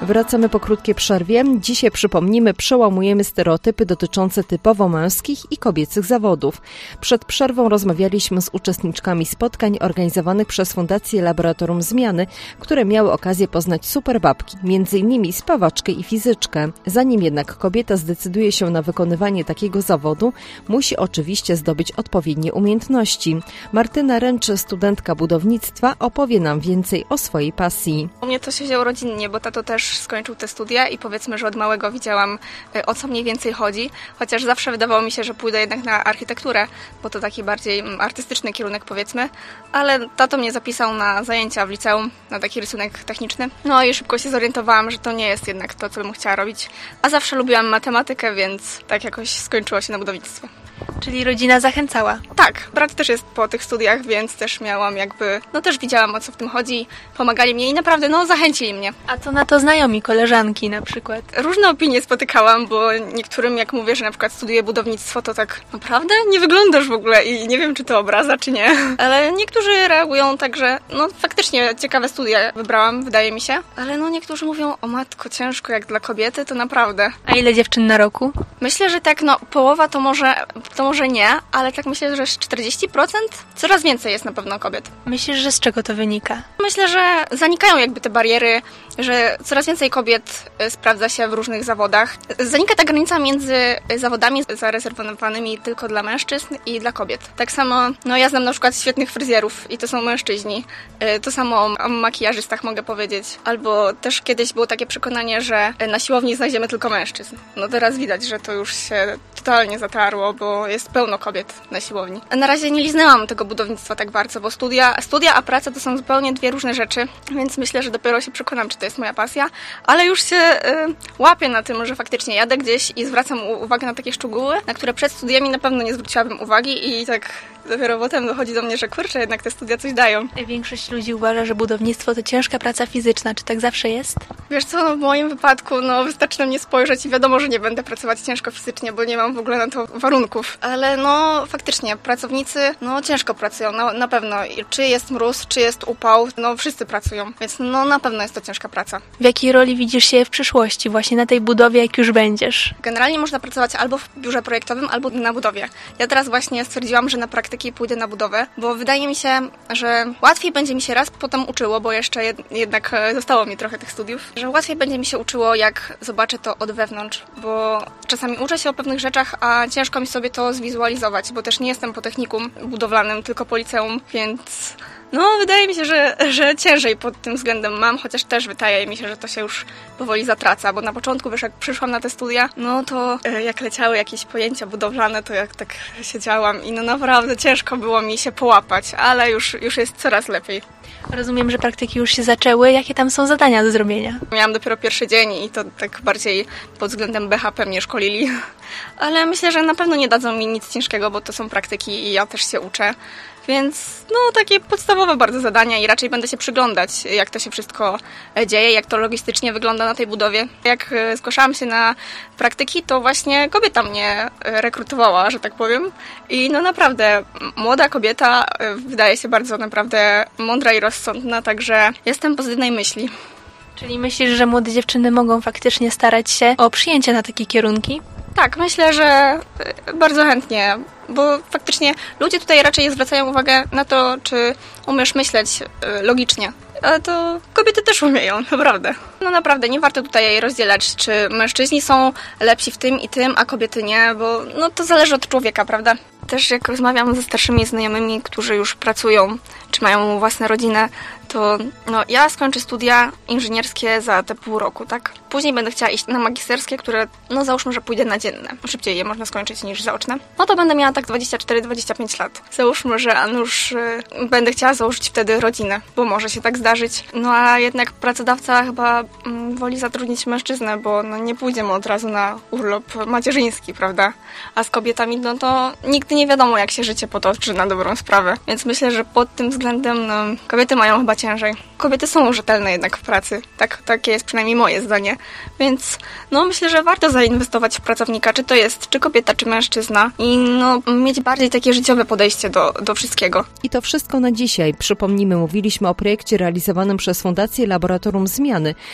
Wracamy po krótkiej przerwie. Dzisiaj przypomnimy, przełamujemy stereotypy dotyczące typowo męskich i kobiecych zawodów. Przed przerwą rozmawialiśmy z uczestniczkami spotkań organizowanych przez Fundację Laboratorium Zmiany, które miały okazję poznać superbabki, m.in. spawaczkę i fizyczkę. Zanim jednak kobieta zdecyduje się na wykonywanie takiego zawodu, musi oczywiście zdobyć odpowiednie umiejętności. Martyna Ręcz, studentka budownictwa, opowie nam więcej o swojej pasji. U mnie to się wzięło rodzinnie, bo tato też skończył te studia i powiedzmy, że od małego widziałam, o co mniej więcej chodzi, chociaż zawsze wydawało mi się, że pójdę jednak na architekturę, bo to taki bardziej artystyczny kierunek powiedzmy, ale tato mnie zapisał na zajęcia w liceum, na taki rysunek techniczny. No i szybko się zorientowałam, że to nie jest jednak to, co bym chciała robić, a zawsze lubiłam matematykę, więc tak jakoś skończyło się na budownictwie. Czyli rodzina zachęcała? Tak, brat też jest po tych studiach, więc też miałam też widziałam, o co w tym chodzi, pomagali mnie i naprawdę, zachęcili mnie. A co na to znajomi, koleżanki na przykład? Różne opinie spotykałam, bo niektórym jak mówię, że na przykład studiuję budownictwo, to tak naprawdę nie wyglądasz w ogóle i nie wiem, czy to obraza, czy nie. Ale niektórzy reagują tak, że faktycznie ciekawe studia wybrałam, wydaje mi się. Ale niektórzy mówią, o matko, ciężko jak dla kobiety, to naprawdę. A ile dziewczyn na roku? Myślę, że tak, połowa to może nie, ale tak myślę, że 40%? Coraz więcej jest na pewno kobiet. Myślisz, że z czego to wynika? Myślę, że zanikają te bariery, że coraz więcej kobiet sprawdza się w różnych zawodach. Zanika ta granica między zawodami zarezerwowanymi tylko dla mężczyzn i dla kobiet. Tak samo, ja znam na przykład świetnych fryzjerów i to są mężczyźni. To samo o makijażystach mogę powiedzieć. Albo też kiedyś było takie przekonanie, że na siłowni znajdziemy tylko mężczyzn. Teraz widać, że to już się totalnie zatarło, bo jest pełno kobiet na siłowni. Na razie nie liznęłam tego budownictwa tak bardzo, bo studia a praca to są zupełnie dwie różne rzeczy, więc myślę, że dopiero się przekonam, czy to jest moja pasja, ale już się łapię na tym, że faktycznie jadę gdzieś i zwracam uwagę na takie szczegóły, na które przed studiami na pewno nie zwróciłabym uwagi i tak dopiero potem dochodzi do mnie, że kurczę, jednak te studia coś dają. Większość ludzi uważa, że budownictwo to ciężka praca fizyczna. Czy tak zawsze jest? Wiesz co, w moim wypadku, wystarczy na mnie spojrzeć i wiadomo, że nie będę pracować ciężko fizycznie, bo nie mam w ogóle na to warunków. Ale faktycznie, pracownicy, ciężko pracują, na pewno. Czy jest mróz, czy jest upał, wszyscy pracują, więc na pewno jest to ciężka praca. W jakiej roli widzisz się w przyszłości, właśnie na tej budowie, jak już będziesz? Generalnie można pracować albo w biurze projektowym, albo na budowie. Ja teraz właśnie stwierdziłam, że na praktyki pójdę na budowę, bo wydaje mi się, że łatwiej będzie mi się raz potem uczyło, bo jeszcze jednak zostało mi trochę tych studiów, że łatwiej będzie mi się uczyło, jak zobaczę to od wewnątrz, bo czasami uczę się o pewnych rzeczach, a ciężko mi sobie to zwizualizować, bo też nie jestem po technikum budowlanym, tylko po liceum, więc wydaje mi się, że ciężej pod tym względem mam, chociaż też wydaje mi się, że to się już powoli zatraca, bo na początku, jak przyszłam na te studia, to jak leciały jakieś pojęcia budowlane, to jak tak siedziałam i naprawdę ciężko było mi się połapać, ale już jest coraz lepiej. Rozumiem, że praktyki już się zaczęły. Jakie tam są zadania do zrobienia? Miałam dopiero pierwszy dzień i to tak bardziej pod względem BHP mnie szkolili, ale myślę, że na pewno nie dadzą mi nic ciężkiego, bo to są praktyki i ja też się uczę. Więc takie podstawowe bardzo zadania i raczej będę się przyglądać, jak to się wszystko dzieje, jak to logistycznie wygląda na tej budowie. Jak zgłaszałam się na praktyki, to właśnie kobieta mnie rekrutowała, że tak powiem. I naprawdę młoda kobieta wydaje się bardzo naprawdę mądra i rozsądna, także jestem pozytywnej myśli. Czyli myślisz, że młode dziewczyny mogą faktycznie starać się o przyjęcie na takie kierunki? Tak, myślę, że bardzo chętnie, bo faktycznie ludzie tutaj raczej zwracają uwagę na to, czy umiesz myśleć logicznie. Ale to kobiety też umieją, naprawdę. Naprawdę, nie warto tutaj rozdzielać, czy mężczyźni są lepsi w tym i tym, a kobiety nie, bo to zależy od człowieka, prawda? Też jak rozmawiam ze starszymi znajomymi, którzy już pracują, czy mają własne rodziny, to ja skończę studia inżynierskie za te pół roku, tak? Później będę chciała iść na magisterskie, które, załóżmy, że pójdę na dzienne. Szybciej je można skończyć niż zaoczne. To będę miała tak 24-25 lat. Załóżmy, że już będę chciała założyć wtedy rodzinę, bo może się tak zdarzyć. A jednak pracodawca chyba woli zatrudnić mężczyznę, bo nie pójdziemy od razu na urlop macierzyński, prawda? A z kobietami, to nigdy nie wiadomo, jak się życie potoczy na dobrą sprawę. Więc myślę, że pod tym względem kobiety mają chyba ciężej. Kobiety są rzetelne jednak w pracy. Takie jest przynajmniej moje zdanie. Więc myślę, że warto zainwestować w pracownika, czy kobieta, czy mężczyzna i mieć bardziej takie życiowe podejście do wszystkiego. I to wszystko na dzisiaj. Przypomnijmy, mówiliśmy o projekcie realizowanym przez Fundację Laboratorium Zmiany, a więc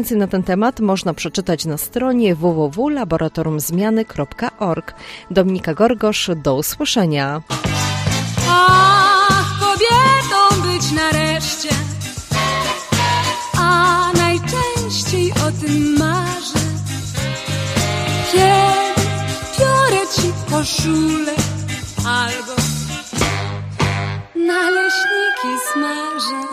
Więcej na ten temat można przeczytać na stronie www.laboratoriumzmiany.org. Dominika Gorgosz, do usłyszenia. Ach, kobietą być nareszcie, a najczęściej o tym marzę. Kiedy biorę ci koszulę albo naleśniki smażę.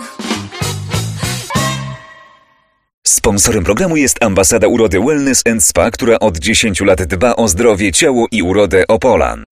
Sponsorem programu jest Ambasada Urody Wellness & Spa, która od 10 lat dba o zdrowie, ciało i urodę Opolan.